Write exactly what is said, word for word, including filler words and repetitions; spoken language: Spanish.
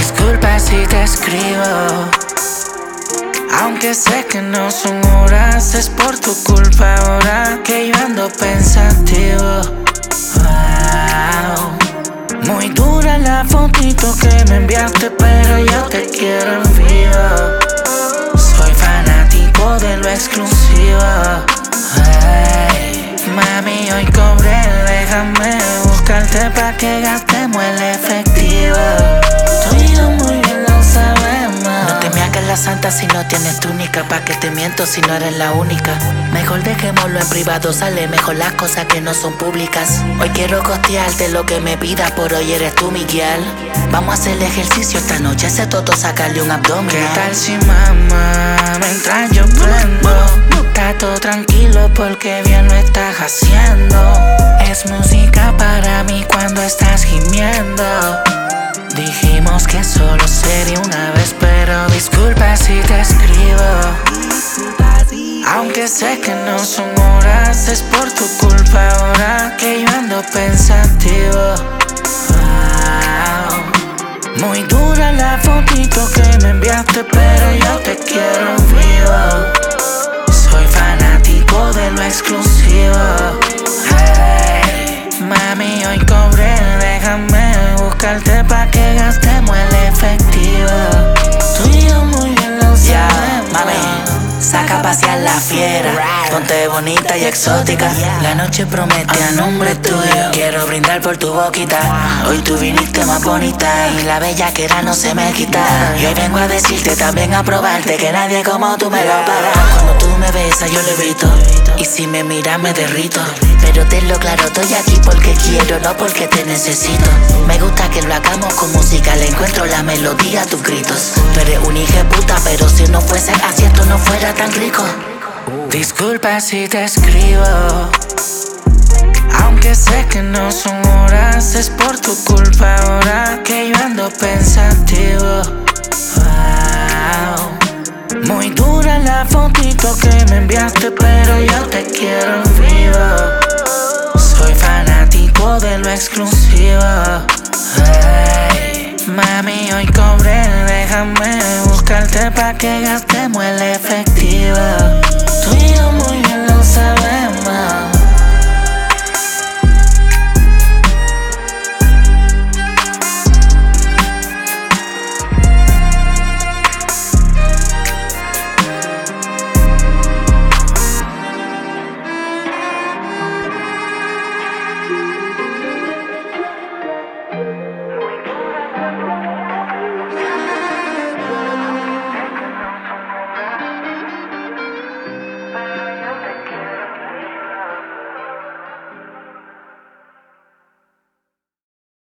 Disculpa si te escribo, aunque sé que no son horas. Es por tu culpa ahora que yo ando pensativo. Wow. Muy dura la fotito que me enviaste, pero yo te quiero en vivo. Soy fanático de lo exclusivo. Hey, mami, hoy cobré, déjame buscarte pa' que gastemos el efectivo. Tú y yo muy bien lo sabemos. No te me hagas la santa si no tienes túnica. Pa' que te miento si no eres la única. Mejor dejémoslo en privado, sale mejor las cosas que no son públicas. Hoy quiero costearte lo que me pidas, por hoy eres tú mi guial. Vamos a hacer el ejercicio esta noche, ese toto sacarle un abdomen. ¿Qué tal si mamá, mientras yo prendo? Está todo tranquilo porque bien lo estás haciendo. Es música para mí cuando estás gimiendo. Dijimos que solo sería una vez, pero disculpa si te escribo. Aunque sé que no son horas, es por tu culpa ahora que yo ando pensativo. Wow. Muy dura la fotito que me enviaste, pero yo te quiero en vivo. Soy fanático de lo exclusivo. Hey, mami, hoy cobré, déjame buscarte pa' que gastemos el efectivo. Tú y yo muy bien lo sabemos. Yeah, mami, saca a pasear la fiera, ponte bonita y exótica. La noche promete a nombre tuyo, quiero brindar por tu boquita. Hoy tú viniste más bonita y la bellaquera no se me quita. Y hoy vengo a decirte, también a probarte, que nadie como tú me lo para. Cuando tú me besas yo levito, y si me miras me derrito. Pero tenlo claro, estoy aquí porque quiero, no porque te necesito. Me gusta que lo hagamos con música, le encuentro la melodía a tus gritos. Tú eres un hijo de puta, pero si no fuese así esto no fuera tan rico. Disculpa si te escribo, aunque sé que no son horas. Es por tu culpa ahora que yo ando pensativo. Wow. Muy dura la fotito que me enviaste, pero yo te quiero en vivo. Soy fanático de lo exclusivo. Hey, mami, hoy cobré, déjame buscarte pa' que gastemos el efectivo.